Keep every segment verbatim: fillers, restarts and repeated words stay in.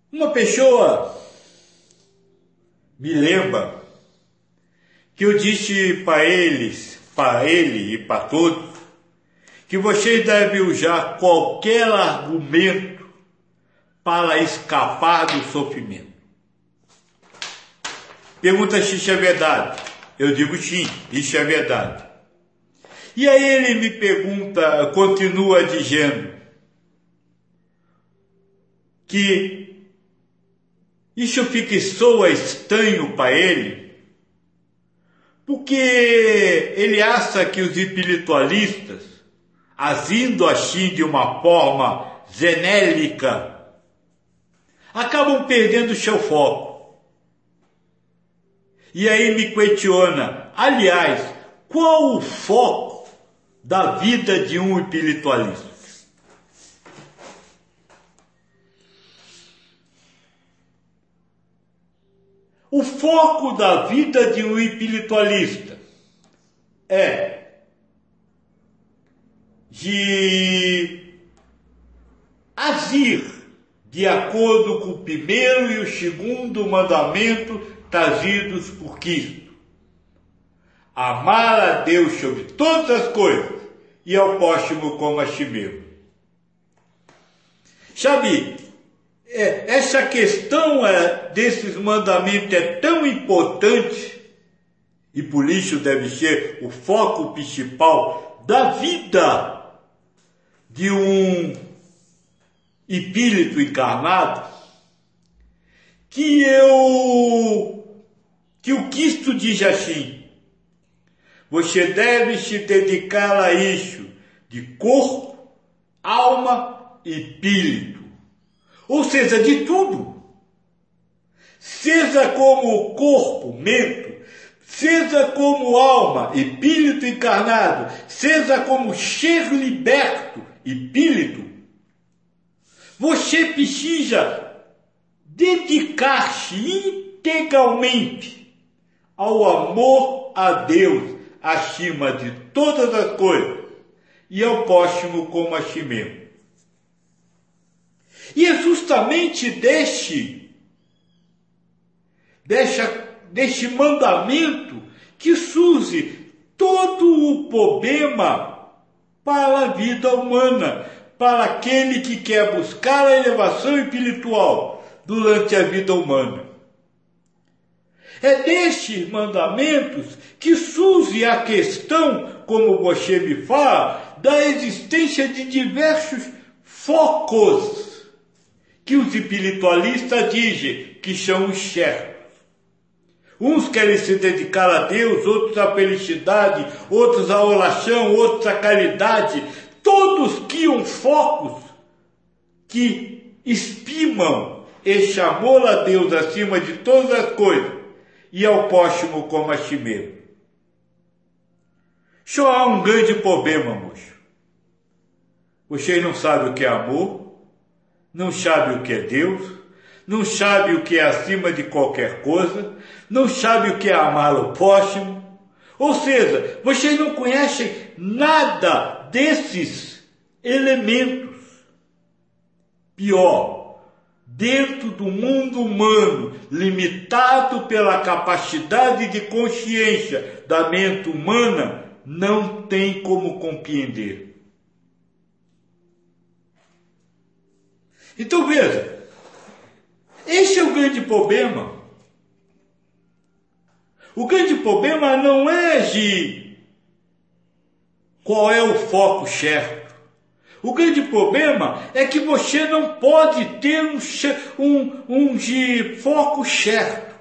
Uma pessoa me lembra que eu disse para eles, para ele e para todos, que vocês devem usar qualquer argumento para escapar do sofrimento. Pergunta se isso é verdade. Eu digo sim, isso é verdade. E aí ele me pergunta, continua dizendo que isso fica e soa estranho para ele, porque ele acha que os espiritualistas, agindo assim de uma forma genérica, acabam perdendo seu foco. E aí me questiona, aliás, qual o foco da vida de um espiritualista? O foco da vida de um espiritualista é de agir de acordo com o primeiro e o segundo mandamento trazidos por Cristo. Amar a Deus sobre todas as coisas e ao próximo como a si mesmo. Sabe, é, essa questão é, desses mandamentos é tão importante e por isso deve ser o foco principal da vida de um espírito encarnado, que eu que o Cristo diz assim: você deve se dedicar a isso de corpo, alma e espírito, ou seja, de tudo, seja como corpo, mente, seja como alma, espírito encarnado, seja como ser liberto, espírito. Você precisa dedicar-se integralmente ao amor a Deus acima de todas as coisas e ao próximo como a si mesmo. E é justamente deste, deste, deste mandamento que surge todo o problema para a vida humana, para aquele que quer buscar a elevação espiritual durante a vida humana. É destes mandamentos que surge a questão, como você me fala, da existência de diversos focos que os espiritualistas dizem que são os certos. Uns querem se dedicar a Deus, outros à felicidade, outros à oração, outros à caridade. Todos criam focos que estimam este amor a Deus acima de todas as coisas e ao próximo como a si mesmo. Só há um grande problema, moço. Vocês não sabem o que é amor, não sabem o que é Deus, não sabem o que é acima de qualquer coisa, não sabem o que é amar o próximo. Ou seja, vocês não conhecem nada desses elementos. Pior, dentro do mundo humano, limitado pela capacidade de consciência da mente humana, não tem como compreender. Então veja, esse é o grande problema. O grande problema não é de qual é o foco certo. O grande problema é que você não pode ter um, um, um de foco certo.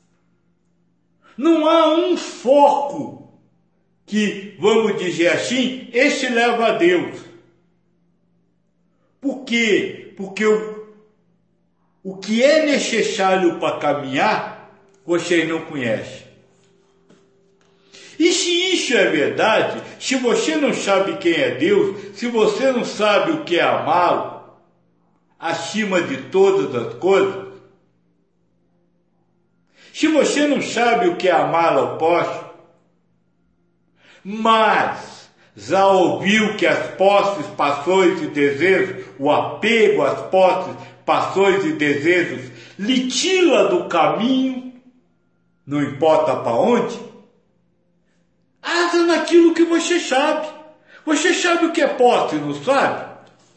Não há um foco que, vamos dizer assim, esse leva a Deus. Por quê? Porque o, o que é necessário para caminhar, vocês não conhecem. E se isso é verdade, se você não sabe quem é Deus, se você não sabe o que é amá-lo, acima de todas as coisas, se você não sabe o que é amá-lo ao próximo, mas Já ouviu que as posses, paixões e desejos, o apego às posses, paixões e desejos, lhe tira do caminho, não importa para onde? Asa naquilo que você sabe. Você sabe o que é posse, não sabe?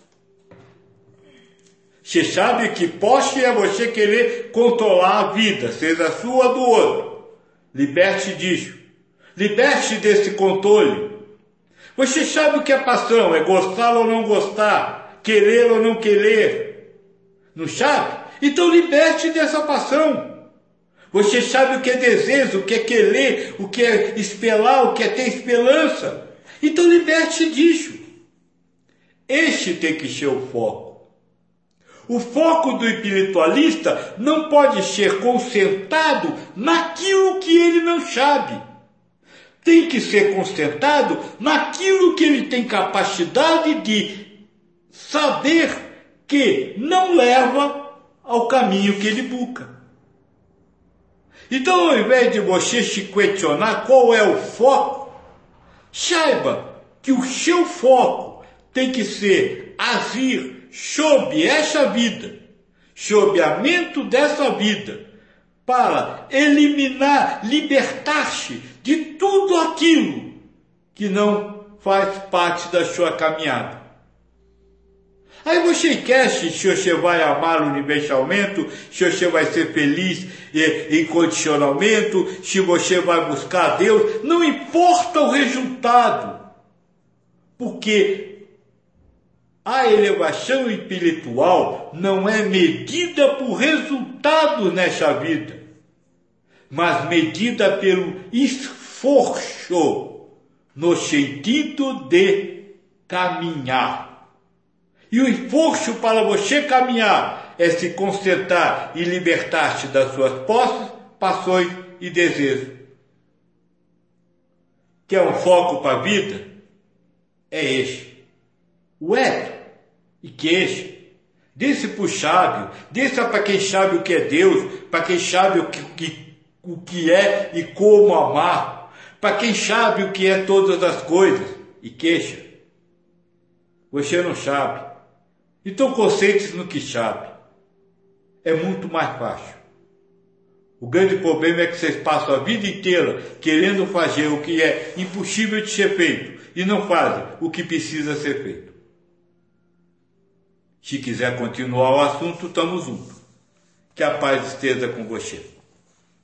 Você sabe que posse é você querer controlar a vida, seja sua ou do outro. Liberte disso. Liberte desse controle. Você sabe o que é paixão, é gostar ou não gostar, querer ou não querer. Não sabe? Então liberte dessa paixão. Você sabe o que é desejo, o que é querer, o que é esperar, o que é ter esperança. Então liberte disso. Este tem que ser o foco. O foco do espiritualista não pode ser concentrado naquilo que ele não sabe. Tem que ser concentrado naquilo que ele tem capacidade de saber que não leva ao caminho que ele busca. Então, ao invés de você se questionar qual é o foco, saiba que o seu foco tem que ser agir sob essa vida, sob a mente dessa vida, para eliminar, libertar-se de tudo aquilo que não faz parte da sua caminhada. Aí você esquece se você vai amar universalmente, se você vai ser feliz incondicionalmente, se você vai buscar Deus, não importa o resultado, porque a elevação espiritual não é medida por resultados nessa vida, mas medida pelo esforço no sentido de caminhar. E o esforço para você caminhar é se concentrar e libertar-se das suas posses, paixões e desejos. Quer um foco para a vida? É este. O eto. E queixa. Desse para o sábio, desse para quem sabe o que é Deus, para quem sabe o que, que, o que é e como amar, para quem sabe o que é todas as coisas, e queixa. Você não sabe. Então concentre-se no que sabe. É muito mais fácil. O grande problema é que vocês passam a vida inteira querendo fazer o que é impossível de ser feito e não fazem o que precisa ser feito. Se quiser continuar o assunto, estamos juntos. Que a paz esteja com você.